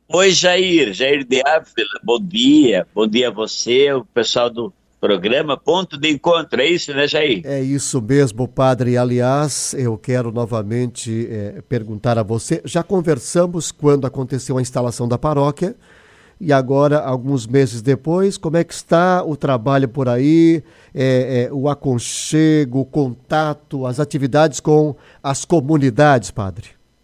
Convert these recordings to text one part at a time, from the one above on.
Oi, Jair de Ávila, bom dia a você, o pessoal do programa Ponto de Encontro, é isso, né, Jair? É isso mesmo, padre. Aliás, eu quero novamente perguntar a você. Já conversamos quando aconteceu a instalação da paróquia e agora, alguns meses depois, como é que está o trabalho por aí, o aconchego, o contato, as atividades com as comunidades, padre?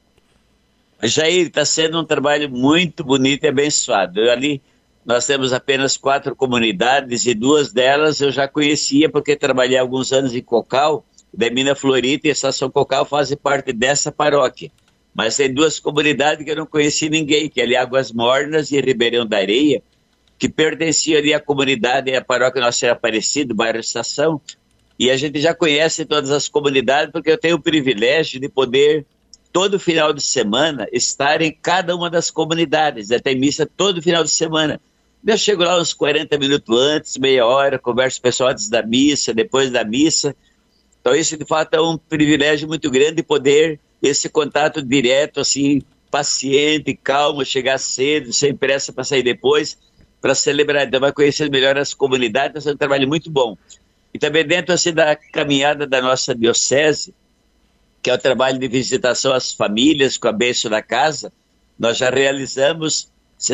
Jair, está sendo um trabalho muito bonito e abençoado. Ali nós temos apenas 4 comunidades e 2 delas eu já conhecia porque trabalhei alguns anos em Cocal, da Mina Florita e a Estação Cocal fazem parte dessa paróquia. Mas tem 2 comunidades que eu não conheci ninguém, que é ali Águas Mornas e Ribeirão da Areia, que pertenciam ali à comunidade, à paróquia Nossa Senhora Aparecida, bairro Estação, e a gente já conhece todas as comunidades, porque eu tenho o privilégio de poder, todo final de semana, estar em cada uma das comunidades, até missa todo final de semana. Eu chego lá uns 40 minutos antes, meia hora, converso com o pessoal antes da missa, depois da missa. Então, isso de fato é um privilégio muito grande poder esse contato direto, assim, paciente, calmo, chegar cedo, sem pressa para sair depois, para celebrar. Então, vai conhecer melhor as comunidades, é um trabalho muito bom. E também dentro assim, da caminhada da nossa diocese, que é o trabalho de visitação às famílias com a bênção da casa, nós já realizamos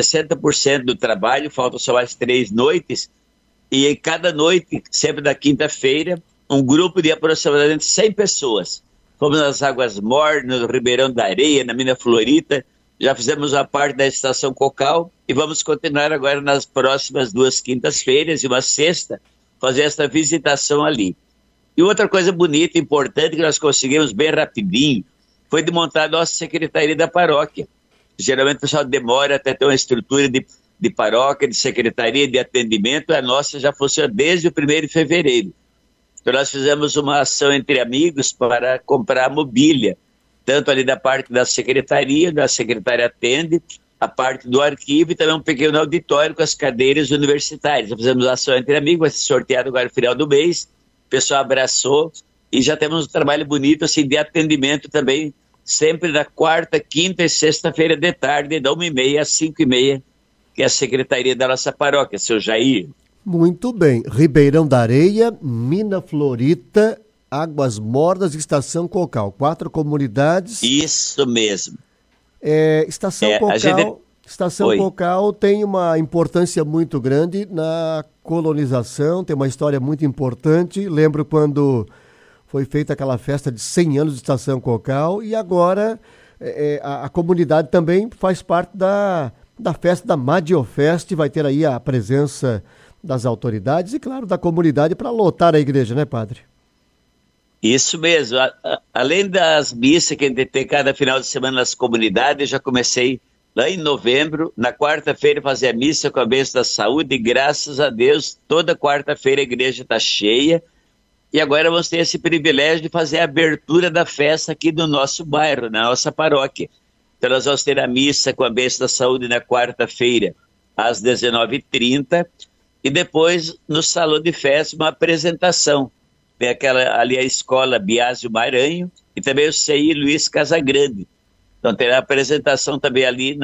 60% do trabalho, faltam só mais 3 noites, e em cada noite, sempre na quinta-feira, um grupo de aproximadamente 100 pessoas. Fomos nas Águas Mornas, no Ribeirão da Areia, na Mina Florita, já fizemos a parte da Estação Cocal e vamos continuar agora nas próximas 2 quintas-feiras e uma sexta, fazer essa visitação ali. E outra coisa bonita, importante, que nós conseguimos bem rapidinho, foi de montar a nossa secretaria da paróquia. Geralmente o pessoal demora até ter uma estrutura de paróquia, de secretaria, de atendimento, a nossa já funciona desde o 1º de fevereiro. Então nós fizemos uma ação entre amigos para comprar mobília, tanto ali da parte da secretária atende, a parte do arquivo e também um pequeno auditório com as cadeiras universitárias. Nós fizemos ação entre amigos, vai ser sorteado agora no final do mês, o pessoal abraçou e já temos um trabalho bonito assim, de atendimento também, sempre na quarta, quinta e sexta-feira de tarde, da 1h30 às 5h30, que é a secretaria da nossa paróquia, seu Jair. Muito bem. Ribeirão da Areia, Mina Florita, Águas Mornas e Estação Cocal. 4 comunidades. Isso mesmo. Estação A gente... Cocal, Estação Oi. Cocal tem uma importância muito grande na colonização, tem uma história muito importante. Lembro quando foi feita aquela festa de 100 anos de Estação Cocal e agora a comunidade também faz parte da festa da Madiofest, vai ter aí a presença das autoridades e, claro, da comunidade para lotar a igreja, né, padre? Isso mesmo. Além das missas que a gente tem cada final de semana nas comunidades, eu já comecei lá em novembro, na quarta-feira, fazer a missa com a bênção da saúde, e graças a Deus, toda quarta-feira a igreja está cheia. E agora vamos ter esse privilégio de fazer a abertura da festa aqui do nosso bairro, na nossa paróquia. Então nós vamos ter a missa com a bênção da saúde na quarta-feira, às 19h30, e depois no salão de festa uma apresentação. Tem aquela ali a escola Biásio Maranho e também o CI Luiz Casagrande. Então terá a apresentação também ali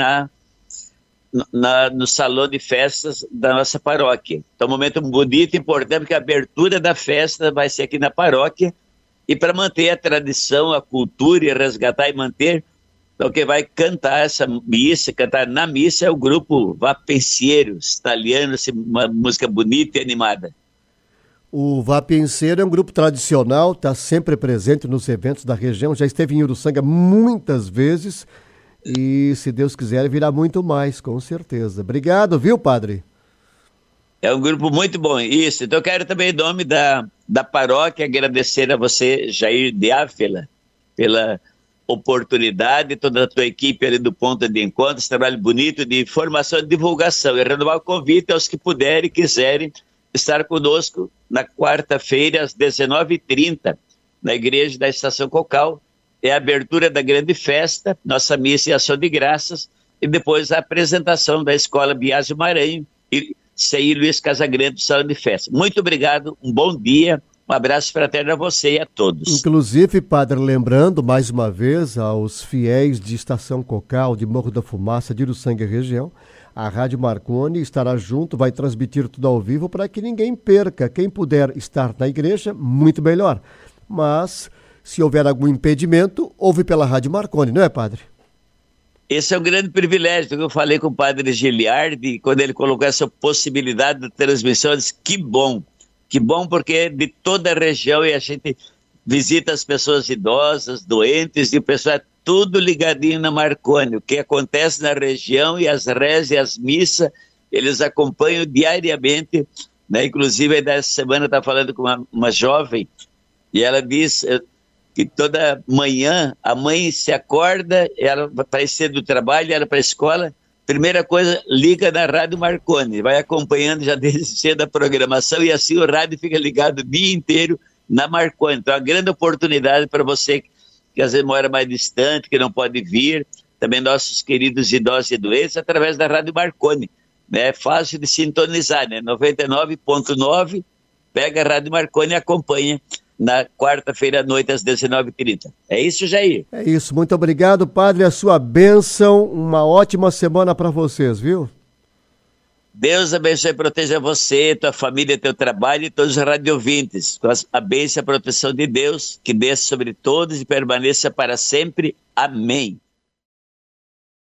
no salão de festas da nossa paróquia. Então um momento bonito e importante, porque a abertura da festa vai ser aqui na paróquia, e para manter a tradição, a cultura e resgatar e manter, então quem vai cantar essa missa, cantar na missa é o grupo Vapenceiros, italiano, assim, uma música bonita e animada. O Vapenseiro é um grupo tradicional, está sempre presente nos eventos da região, já esteve em Uruçanga muitas vezes e, se Deus quiser, virá muito mais, com certeza. Obrigado, viu, padre? É um grupo muito bom, isso. Então eu quero também, em nome da paróquia, agradecer a você, Jair de Ávila, pela oportunidade, toda a tua equipe ali do Ponto de Encontro, esse trabalho bonito de informação e divulgação. E renovar o convite aos que puderem e quiserem estar conosco na quarta-feira, às 19h30, na Igreja da Estação Cocal. É a abertura da grande festa, nossa missa e ação de graças, e depois a apresentação da Escola Biásio Maranhão e CI Luiz Casagrande do Salão de Festa. Muito obrigado, um bom dia Um abraço fraterno a você e a todos. Inclusive, padre, lembrando mais uma vez aos fiéis de Estação Cocal, de Morro da Fumaça, de Uruçanga região, a Rádio Marconi estará junto, vai transmitir tudo ao vivo para que ninguém perca. Quem puder estar na igreja, muito melhor. Mas, se houver algum impedimento, ouve pela Rádio Marconi, não é, padre? Esse é um grande privilégio, que eu falei com o padre Giliardi, quando ele colocou essa possibilidade de transmissão, eu disse, que bom porque é de toda a região e a gente visita as pessoas idosas, doentes, e o pessoal é tudo ligadinho na Marconi, o que acontece na região e as rezas e as missas, eles acompanham diariamente, né? Inclusive, dessa semana eu estava falando com uma jovem, e ela diz que toda manhã a mãe se acorda, ela vai cedo do trabalho, ela para a escola, primeira coisa, liga na Rádio Marconi, vai acompanhando já desde cedo a programação e assim o rádio fica ligado o dia inteiro na Marconi. Então, é uma grande oportunidade para você que às vezes mora mais distante, que não pode vir, também nossos queridos idosos e doentes, através da Rádio Marconi. É fácil de sintonizar, né? 99.9, pega a Rádio Marconi e acompanha na quarta-feira à noite, às 19h30. É isso, Jair? É isso. Muito obrigado, padre. A sua bênção. Uma ótima semana para vocês, viu? Deus abençoe e proteja você, tua família, teu trabalho e todos os radiovintes. Com a bênção e a proteção de Deus, que desça sobre todos e permaneça para sempre. Amém.